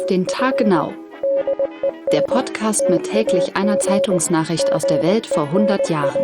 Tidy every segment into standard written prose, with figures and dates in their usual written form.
den Tag genau. Der Podcast mit täglich einer Zeitungsnachricht aus der Welt vor 100 Jahren.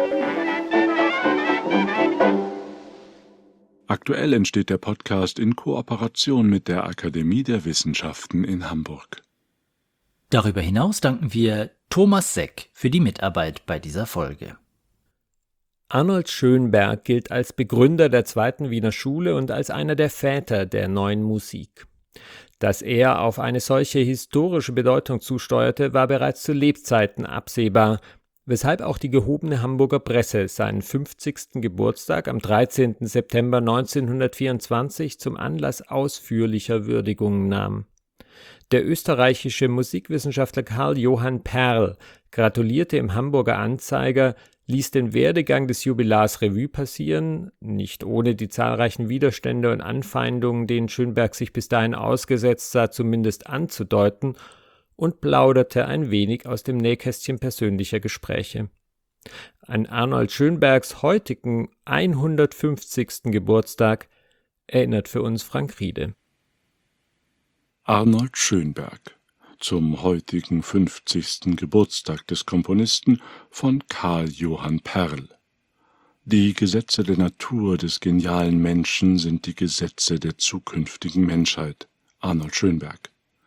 Aktuell entsteht der Podcast in Kooperation mit der Akademie der Wissenschaften in Hamburg. Darüber hinaus danken wir Thomas Seck für die Mitarbeit bei dieser Folge. Arnold Schönberg gilt als Begründer der Zweiten Wiener Schule und als einer der Väter der Neuen Musik. Dass er auf eine solche historische Bedeutung zusteuerte, war bereits zu Lebzeiten absehbar, weshalb auch die gehobene Hamburger Presse seinen 50. Geburtstag am 13. September 1924 zum Anlass ausführlicher Würdigungen nahm. Der österreichische Musikwissenschaftler Karl Johann Perl gratulierte im Hamburger Anzeiger, ließ den Werdegang des Jubilars Revue passieren, nicht ohne die zahlreichen Widerstände und Anfeindungen, denen Schönberg sich bis dahin ausgesetzt sah, zumindest anzudeuten, und plauderte ein wenig aus dem Nähkästchen persönlicher Gespräche. An Arnold Schönbergs heutigen 150. Geburtstag erinnert für uns Frank Riede. Arnold Schönberg zum heutigen 50. Geburtstag des Komponisten von Karl Johann Perl. Die Gesetze der Natur des genialen Menschen sind die Gesetze der zukünftigen Menschheit. Arnold Schönberg.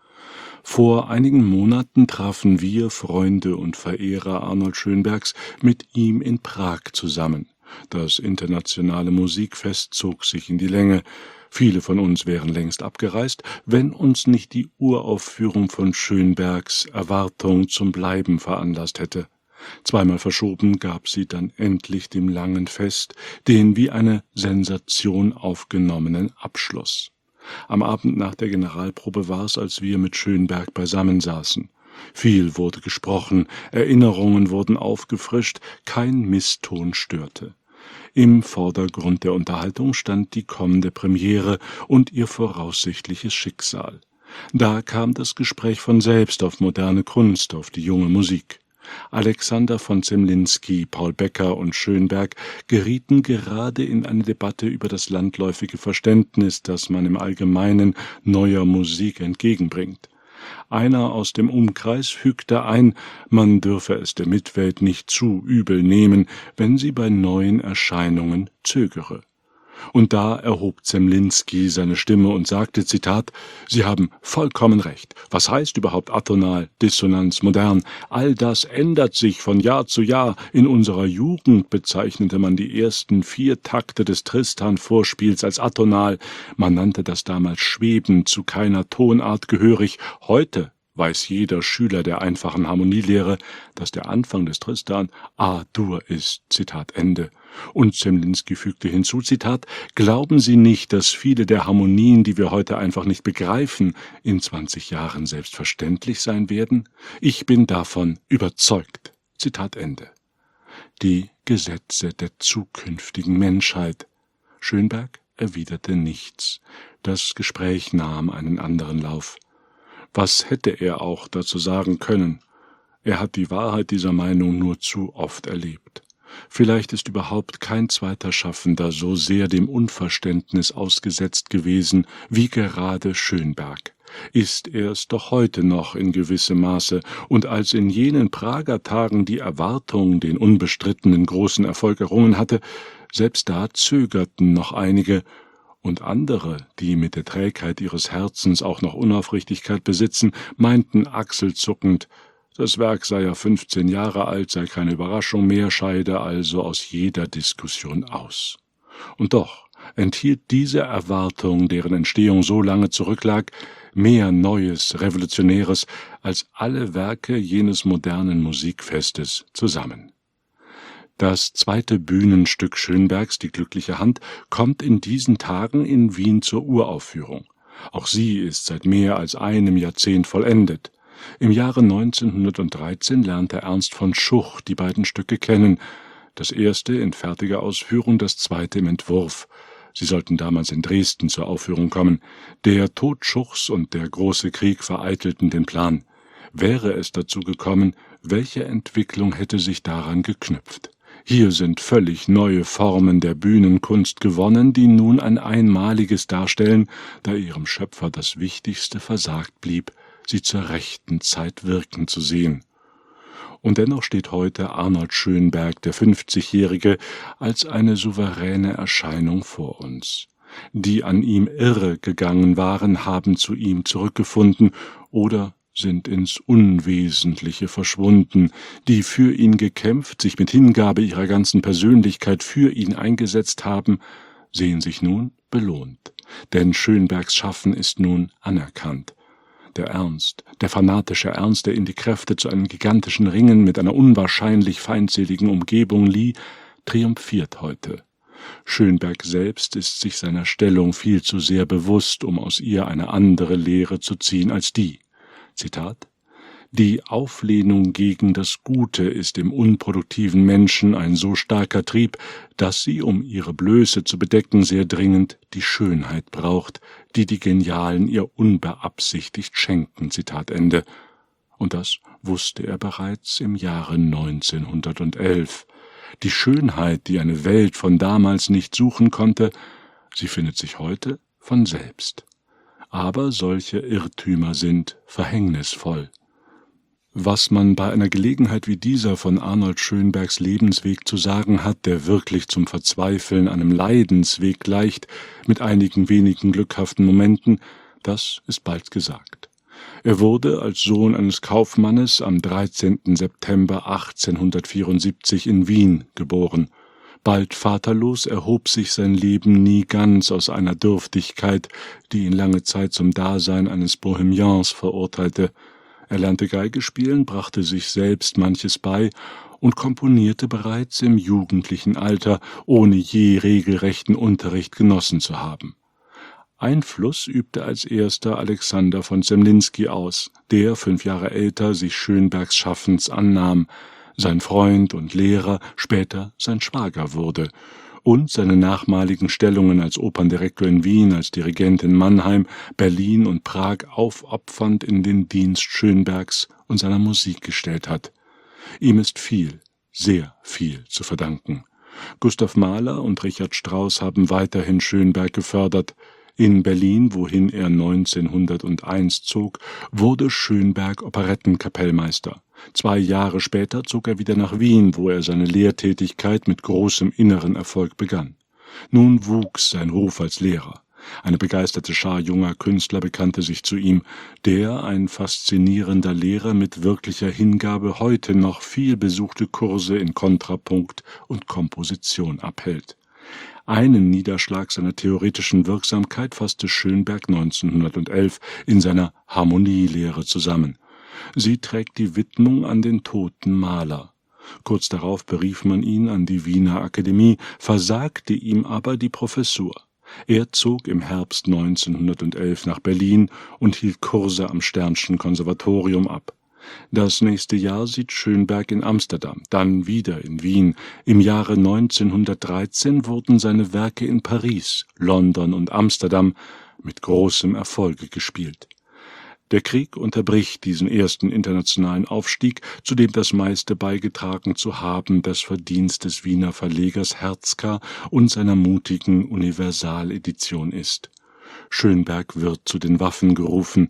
Vor einigen Monaten trafen wir, Freunde und Verehrer Arnold Schönbergs, mit ihm in Prag zusammen. Das internationale Musikfest zog sich in die Länge. Viele von uns wären längst abgereist, wenn uns nicht die Uraufführung von Schönbergs Erwartung zum Bleiben veranlasst hätte. Zweimal verschoben gab sie dann endlich dem langen Fest den wie eine Sensation aufgenommenen Abschluss. Am Abend nach der Generalprobe war es, als wir mit Schönberg beisammensaßen. Viel wurde gesprochen, Erinnerungen wurden aufgefrischt, kein Misston störte. Im Vordergrund der Unterhaltung stand die kommende Premiere und ihr voraussichtliches Schicksal. Da kam das Gespräch von selbst auf moderne Kunst, auf die junge Musik. Alexander von Zemlinsky, Paul Becker und Schönberg gerieten gerade in eine Debatte über das landläufige Verständnis, das man im Allgemeinen neuer Musik entgegenbringt. Einer aus dem Umkreis fügte ein, man dürfe es der Mitwelt nicht zu übel nehmen, wenn sie bei neuen Erscheinungen zögere. Und da erhob Zemlinsky seine Stimme und sagte, Zitat, »Sie haben vollkommen recht. Was heißt überhaupt atonal, Dissonanz, modern? All das ändert sich von Jahr zu Jahr. In unserer Jugend bezeichnete man die ersten 4 Takte des Tristan-Vorspiels als atonal. Man nannte das damals Schweben, zu keiner Tonart gehörig. Heute weiß jeder Schüler der einfachen Harmonielehre, dass der Anfang des Tristan A-Dur ist.« Zitat Ende. Und Zemlinsky fügte hinzu, Zitat, »Glauben Sie nicht, dass viele der Harmonien, die wir heute einfach nicht begreifen, in 20 Jahren selbstverständlich sein werden? Ich bin davon überzeugt.« Zitat Ende. Die Gesetze der zukünftigen Menschheit. Schönberg erwiderte nichts. Das Gespräch nahm einen anderen Lauf. Was hätte er auch dazu sagen können? Er hat die Wahrheit dieser Meinung nur zu oft erlebt. Vielleicht ist überhaupt kein zweiter Schaffender so sehr dem Unverständnis ausgesetzt gewesen wie gerade Schönberg. Ist er es doch heute noch in gewissem Maße, und als in jenen Prager Tagen die Erwartung den unbestrittenen großen Erfolg errungen hatte, selbst da zögerten noch einige, und andere, die mit der Trägheit ihres Herzens auch noch Unaufrichtigkeit besitzen, meinten achselzuckend, das Werk sei ja 15 Jahre alt, sei keine Überraschung mehr, scheide also aus jeder Diskussion aus. Und doch enthielt diese Erwartung, deren Entstehung so lange zurücklag, mehr Neues, Revolutionäres als alle Werke jenes modernen Musikfestes zusammen. Das zweite Bühnenstück Schönbergs, Die glückliche Hand, kommt in diesen Tagen in Wien zur Uraufführung. Auch sie ist seit mehr als einem Jahrzehnt vollendet. Im Jahre 1913 lernte Ernst von Schuch die beiden Stücke kennen, das erste in fertiger Ausführung, das zweite im Entwurf. Sie sollten damals in Dresden zur Aufführung kommen. Der Tod Schuchs und der große Krieg vereitelten den Plan. Wäre es dazu gekommen, welche Entwicklung hätte sich daran geknüpft? Hier sind völlig neue Formen der Bühnenkunst gewonnen, die nun ein Einmaliges darstellen, da ihrem Schöpfer das Wichtigste versagt blieb, sie zur rechten Zeit wirken zu sehen. Und dennoch steht heute Arnold Schönberg, der 50-Jährige, als eine souveräne Erscheinung vor uns. Die an ihm irre gegangen waren, haben zu ihm zurückgefunden oder sind ins Unwesentliche verschwunden. Die für ihn gekämpft, sich mit Hingabe ihrer ganzen Persönlichkeit für ihn eingesetzt haben, sehen sich nun belohnt. Denn Schönbergs Schaffen ist nun anerkannt. Der Ernst, der fanatische Ernst, der ihm die Kräfte zu einem gigantischen Ringen mit einer unwahrscheinlich feindseligen Umgebung lieh, triumphiert heute. Schönberg selbst ist sich seiner Stellung viel zu sehr bewusst, um aus ihr eine andere Lehre zu ziehen als die. Zitat: »Die Auflehnung gegen das Gute ist im unproduktiven Menschen ein so starker Trieb, dass sie, um ihre Blöße zu bedecken, sehr dringend die Schönheit braucht, die die Genialen ihr unbeabsichtigt schenken.« Zitat Ende. Und das wusste er bereits im Jahre 1911. Die Schönheit, die eine Welt von damals nicht suchen konnte, sie findet sich heute von selbst. Aber solche Irrtümer sind verhängnisvoll. Was man bei einer Gelegenheit wie dieser von Arnold Schönbergs Lebensweg zu sagen hat, der wirklich zum Verzweifeln einem Leidensweg gleicht, mit einigen wenigen glückhaften Momenten, das ist bald gesagt. Er wurde als Sohn eines Kaufmannes am 13. September 1874 in Wien geboren. Bald vaterlos erhob sich sein Leben nie ganz aus einer Dürftigkeit, die ihn lange Zeit zum Dasein eines Bohemians verurteilte. Er lernte Geige spielen, brachte sich selbst manches bei und komponierte bereits im jugendlichen Alter, ohne je regelrechten Unterricht genossen zu haben. Einfluss übte als erster Alexander von Zemlinsky aus, der, 5 Jahre älter, sich Schönbergs Schaffens annahm, sein Freund und Lehrer, später sein Schwager wurde, und seine nachmaligen Stellungen als Operndirektor in Wien, als Dirigent in Mannheim, Berlin und Prag aufopfernd in den Dienst Schönbergs und seiner Musik gestellt hat. Ihm ist viel, sehr viel zu verdanken. Gustav Mahler und Richard Strauss haben weiterhin Schönberg gefördert. In Berlin, wohin er 1901 zog, wurde Schönberg Operettenkapellmeister. 2 Jahre später zog er wieder nach Wien, wo er seine Lehrtätigkeit mit großem inneren Erfolg begann. Nun wuchs sein Ruf als Lehrer. Eine begeisterte Schar junger Künstler bekannte sich zu ihm, der, ein faszinierender Lehrer mit wirklicher Hingabe, heute noch viel besuchte Kurse in Kontrapunkt und Komposition abhält. Einen Niederschlag seiner theoretischen Wirksamkeit fasste Schönberg 1911 in seiner Harmonielehre zusammen. Sie trägt die Widmung an den toten Maler. Kurz darauf berief man ihn an die Wiener Akademie, versagte ihm aber die Professur. Er zog im Herbst 1911 nach Berlin und hielt Kurse am Stern'schen Konservatorium ab. Das nächste Jahr sieht Schönberg in Amsterdam, dann wieder in Wien. Im Jahre 1913 wurden seine Werke in Paris, London und Amsterdam mit großem Erfolge gespielt. Der Krieg unterbricht diesen ersten internationalen Aufstieg, zu dem das meiste beigetragen zu haben das Verdienst des Wiener Verlegers Herzka und seiner mutigen Universaledition ist. Schönberg wird zu den Waffen gerufen.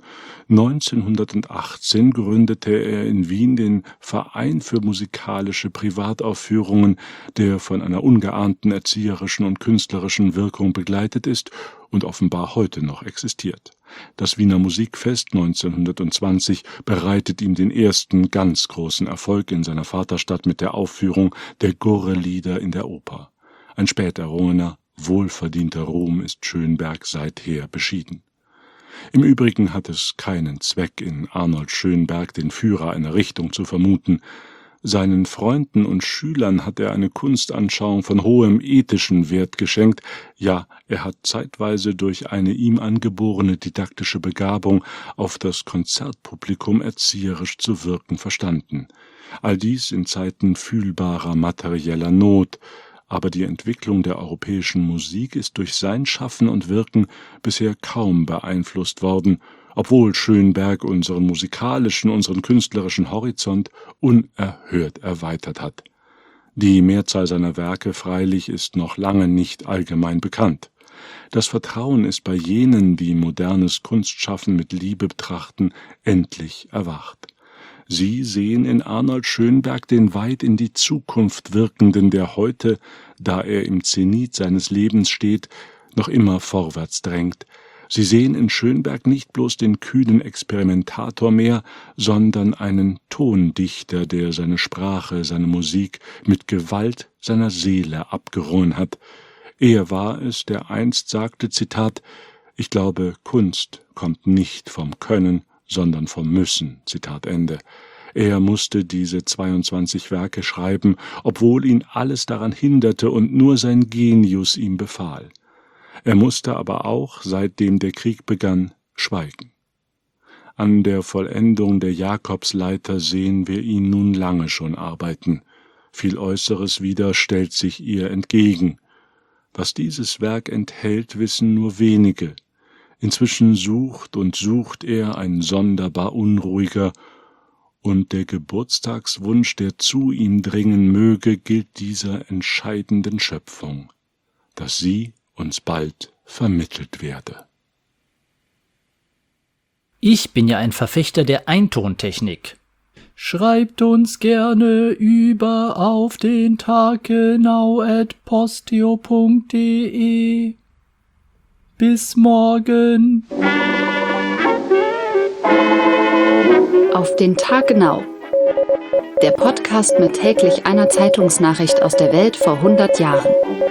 1918 gründete er in Wien den Verein für musikalische Privataufführungen, der von einer ungeahnten erzieherischen und künstlerischen Wirkung begleitet ist und offenbar heute noch existiert. Das Wiener Musikfest 1920 bereitet ihm den ersten ganz großen Erfolg in seiner Vaterstadt mit der Aufführung der Gurre-Lieder in der Oper. Ein spät errungener, wohlverdienter Ruhm ist Schönberg seither beschieden. Im Übrigen hat es keinen Zweck, in Arnold Schönberg den Führer einer Richtung zu vermuten. Seinen Freunden und Schülern hat er eine Kunstanschauung von hohem ethischen Wert geschenkt, ja, er hat zeitweise durch eine ihm angeborene didaktische Begabung auf das Konzertpublikum erzieherisch zu wirken verstanden. All dies in Zeiten fühlbarer materieller Not, aber die Entwicklung der europäischen Musik ist durch sein Schaffen und Wirken bisher kaum beeinflusst worden, obwohl Schönberg unseren künstlerischen Horizont unerhört erweitert hat. Die Mehrzahl seiner Werke freilich ist noch lange nicht allgemein bekannt. Das Vertrauen ist bei jenen, die modernes Kunstschaffen mit Liebe betrachten, endlich erwacht. Sie sehen in Arnold Schönberg den weit in die Zukunft wirkenden, der heute, da er im Zenit seines Lebens steht, noch immer vorwärts drängt. Sie sehen in Schönberg nicht bloß den kühnen Experimentator mehr, sondern einen Tondichter, der seine Sprache, seine Musik mit Gewalt seiner Seele abgerungen hat. Er war es, der einst sagte, Zitat, »Ich glaube, Kunst kommt nicht vom Können, sondern vom Müssen«, Zitat Ende. Er musste diese 22 Werke schreiben, obwohl ihn alles daran hinderte und nur sein Genius ihm befahl. Er musste aber auch, seitdem der Krieg begann, schweigen. An der Vollendung der Jakobsleiter sehen wir ihn nun lange schon arbeiten. Viel Äußeres wieder stellt sich ihr entgegen. Was dieses Werk enthält, wissen nur wenige. Inzwischen sucht er ein sonderbar unruhiger, und der Geburtstagswunsch, der zu ihm dringen möge, gilt dieser entscheidenden Schöpfung, dass sie uns bald vermittelt werde. Ich bin ja ein Verfechter der Eintontechnik. Schreibt uns gerne über auf den taggenau@posteo.de. Bis morgen. Auf den Tag genau. Der Podcast mit täglich einer Zeitungsnachricht aus der Welt vor 100 Jahren.